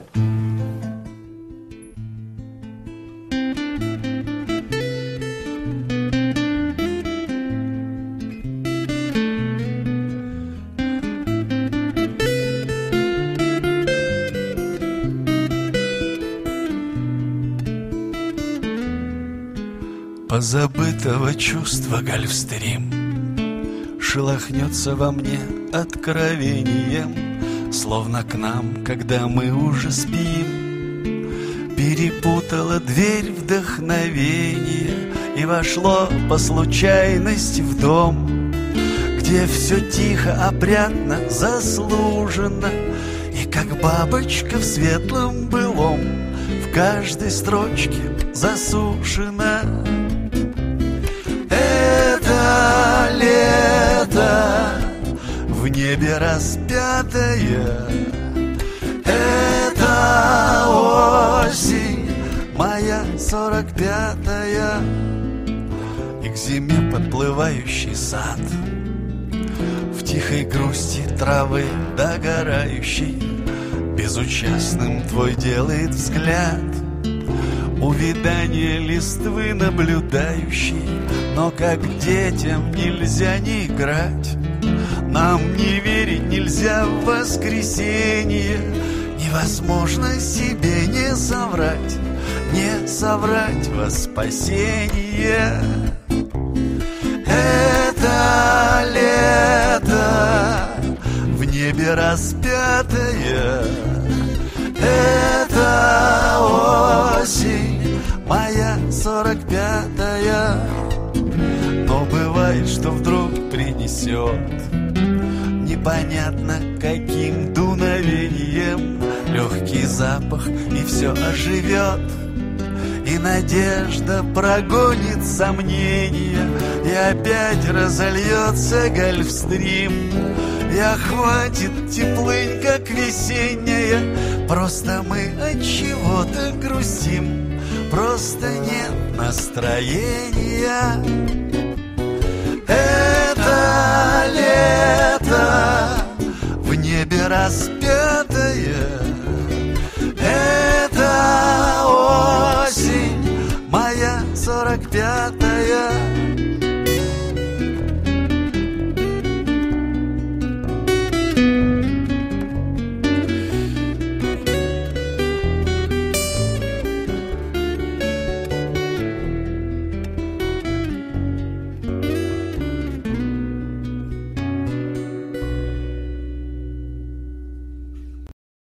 Позабытого чувства гольфстрим шелохнется во мне откровением, словно к нам, когда мы уже спим, перепутала дверь вдохновения и вошло по случайности в дом, где все тихо, опрятно, заслуженно, и как бабочка в светлом былом в каждой строчке засушена. Это лето в небе распятое, это осень моя 45-я, и к зиме подплывающий сад в тихой грусти травы догорающей безучастным твой делает взгляд. Увядание листвы наблюдающий, но как детям нельзя не играть. Нам не верить нельзя в воскресенье, невозможно себе не соврать во спасение. Это лето в небе распятое, это осень моя 45-я. Но бывает, что вдруг принесет непонятно каким дуновением легкий запах, и все оживет, и надежда прогонит сомнения, и опять разольется гольфстрим, и охватит теплынь, как весенняя. Просто мы от чего-то грустим, просто нет настроения. Это лето в небе распятое,